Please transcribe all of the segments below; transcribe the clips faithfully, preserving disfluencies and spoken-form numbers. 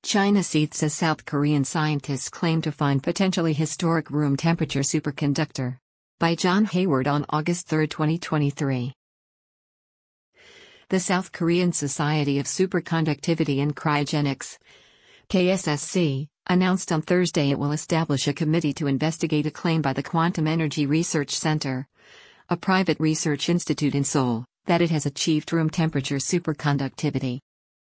China seizes as South Korean scientists claim to find potentially historic room temperature superconductor. By John Hayward on August third, twenty twenty-three. The South Korean Society of Superconductivity and Cryogenics, K S S C, announced on Thursday it will establish a committee to investigate a claim by the Quantum Energy Research Center, a private research institute in Seoul, that it has achieved room temperature superconductivity.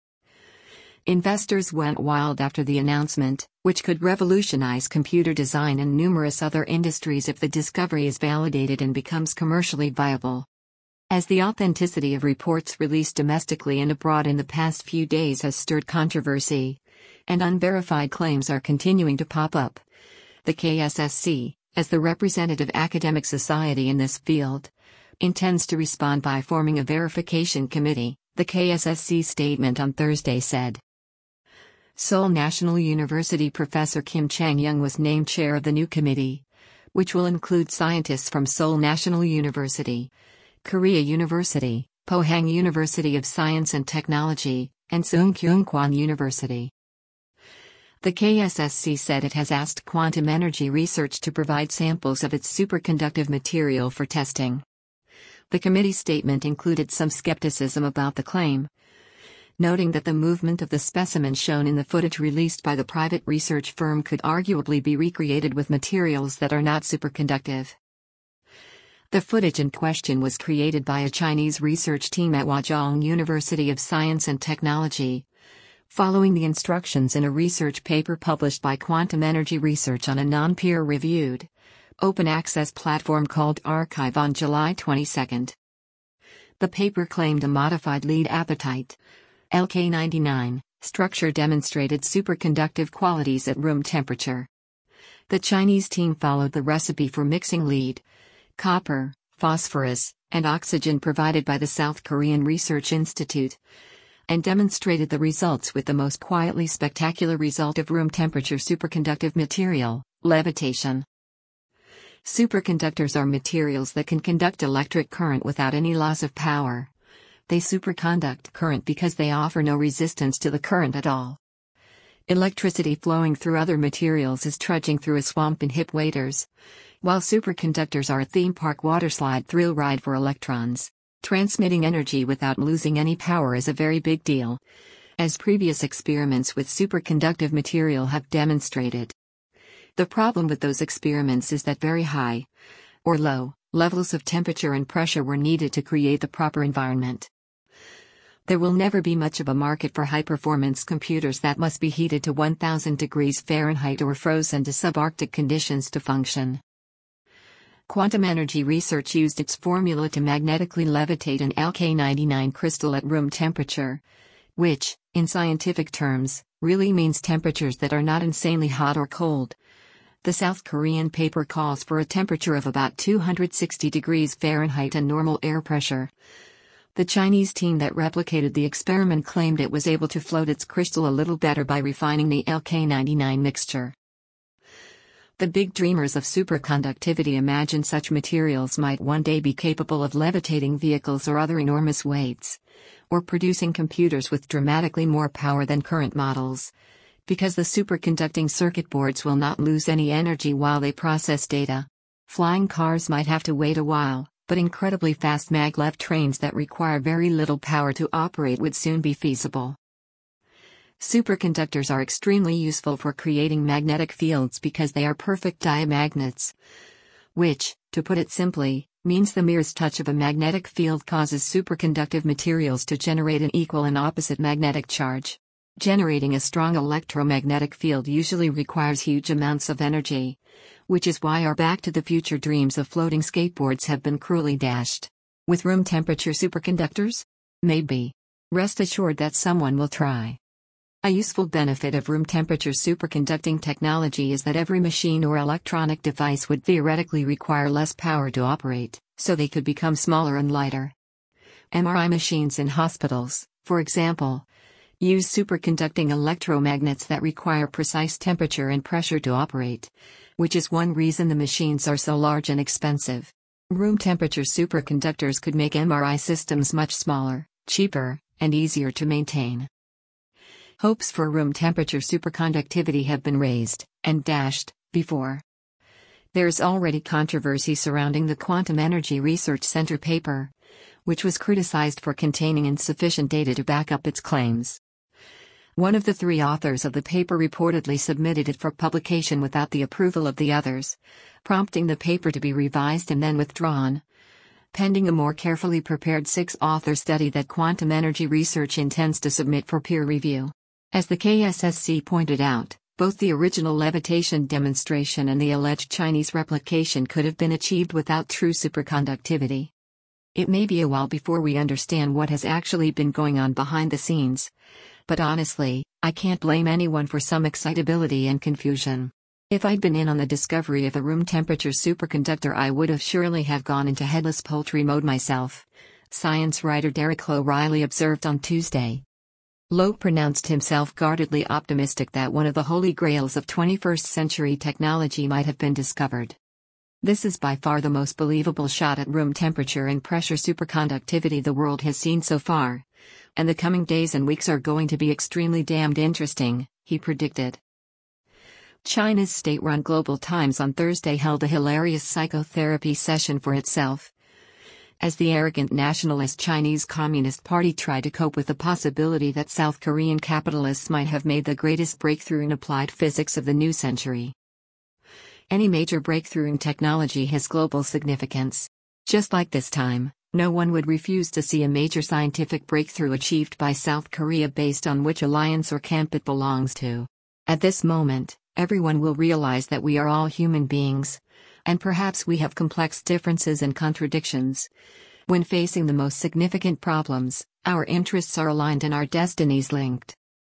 Investors went wild after the announcement, which could revolutionize computer design and numerous other industries if the discovery is validated and becomes commercially viable. As the authenticity of reports released domestically and abroad in the past few days has stirred controversy, and unverified claims are continuing to pop up, the K S S C, as the representative academic society in this field, intends to respond by forming a verification committee, the K S S C statement on Thursday said. Seoul National University Professor Kim Chang-young was named chair of the new committee, which will include scientists from Seoul National University, Korea University, Pohang University of Science and Technology, and Sungkyunkwan University. The K S S C said it has asked Quantum Energy Research to provide samples of its superconductive material for testing. The committee statement included some skepticism about the claim, noting that the movement of the specimen shown in the footage released by the private research firm could arguably be recreated with materials that are not superconductive. The footage in question was created by a Chinese research team at Huazhong University of Science and Technology, following the instructions in a research paper published by Quantum Energy Research on a non-peer-reviewed, open-access platform called arXiv on July twenty-second. The paper claimed a modified lead apatite, L K ninety-nine, structure demonstrated superconductive qualities at room temperature. The Chinese team followed the recipe for mixing lead, copper, phosphorus, and oxygen provided by the South Korean Research Institute, and demonstrated the results with the most quietly spectacular result of room temperature superconductive material, levitation. Superconductors are materials that can conduct electric current without any loss of power. They superconduct current because they offer no resistance to the current at all. Electricity flowing through other materials is trudging through a swamp in hip waders, while superconductors are a theme park waterslide thrill ride for electrons. Transmitting energy without losing any power is a very big deal, as previous experiments with superconductive material have demonstrated. The problem with those experiments is that very high, or low, levels of temperature and pressure were needed to create the proper environment. There will never be much of a market for high-performance computers that must be heated to one thousand degrees Fahrenheit or frozen to subarctic conditions to function. Quantum Energy Research used its formula to magnetically levitate an L K ninety-nine crystal at room temperature, which, in scientific terms, really means temperatures that are not insanely hot or cold. The South Korean paper calls for a temperature of about two hundred sixty degrees Fahrenheit and normal air pressure. The Chinese team that replicated the experiment claimed it was able to float its crystal a little better by refining the L K ninety-nine mixture. The big dreamers of superconductivity imagine such materials might one day be capable of levitating vehicles or other enormous weights, or producing computers with dramatically more power than current models, because the superconducting circuit boards will not lose any energy while they process data. Flying cars might have to wait a while, but incredibly fast maglev trains that require very little power to operate would soon be feasible. Superconductors are extremely useful for creating magnetic fields because they are perfect diamagnets, which, to put it simply, means the merest touch of a magnetic field causes superconductive materials to generate an equal and opposite magnetic charge. Generating a strong electromagnetic field usually requires huge amounts of energy, which is why our Back to the Future dreams of floating skateboards have been cruelly dashed. With room temperature superconductors? Maybe. Rest assured that someone will try. A useful benefit of room temperature superconducting technology is that every machine or electronic device would theoretically require less power to operate, so they could become smaller and lighter. M R I machines in hospitals, for example, use superconducting electromagnets that require precise temperature and pressure to operate, which is one reason the machines are so large and expensive. Room temperature superconductors could make M R I systems much smaller, cheaper, and easier to maintain. Hopes for room temperature superconductivity have been raised and dashed before. There's already controversy surrounding the Quantum Energy Research Center paper, which was criticized for containing insufficient data to back up its claims. One of the three authors of the paper reportedly submitted it for publication without the approval of the others, prompting the paper to be revised and then withdrawn, pending a more carefully prepared six-author study that Quantum Energy Research intends to submit for peer review. As the K S S C pointed out, both the original levitation demonstration and the alleged Chinese replication could have been achieved without true superconductivity. It may be a while before we understand what has actually been going on behind the scenes, but honestly, I can't blame anyone for some excitability and confusion. If I'd been in on the discovery of a room temperature superconductor, I would have surely have gone into headless poultry mode myself, science writer Derek Lowe Riley observed on Tuesday. Lowe pronounced himself guardedly optimistic that one of the holy grails of twenty-first century technology might have been discovered. This is by far the most believable shot at room temperature and pressure superconductivity the world has seen so far, and the coming days and weeks are going to be extremely damned interesting, he predicted. China's state-run Global Times on Thursday held a hilarious psychotherapy session for itself, as the arrogant nationalist Chinese Communist Party tried to cope with the possibility that South Korean capitalists might have made the greatest breakthrough in applied physics of the new century. Any major breakthrough in technology has global significance. Just like this time, no one would refuse to see a major scientific breakthrough achieved by South Korea based on which alliance or camp it belongs to. At this moment, everyone will realize that we are all human beings, and perhaps we have complex differences and contradictions. When facing the most significant problems, our interests are aligned and our destinies linked.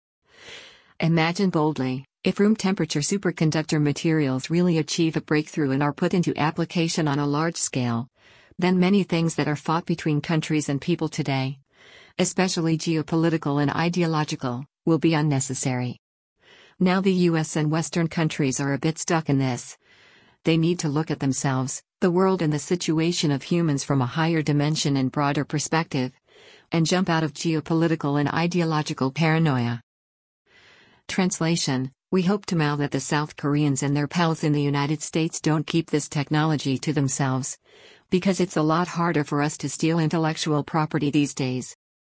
Imagine boldly, if room temperature superconductor materials really achieve a breakthrough and are put into application on a large scale, then many things that are fought between countries and people today, especially geopolitical and ideological, will be unnecessary. Now the U S and Western countries are a bit stuck in this. They need to look at themselves, the world and the situation of humans from a higher dimension and broader perspective, and jump out of geopolitical and ideological paranoia. Translation: We hope to Mao that the South Koreans and their pals in the United States don't keep this technology to themselves, because it's a lot harder for us to steal intellectual property these days.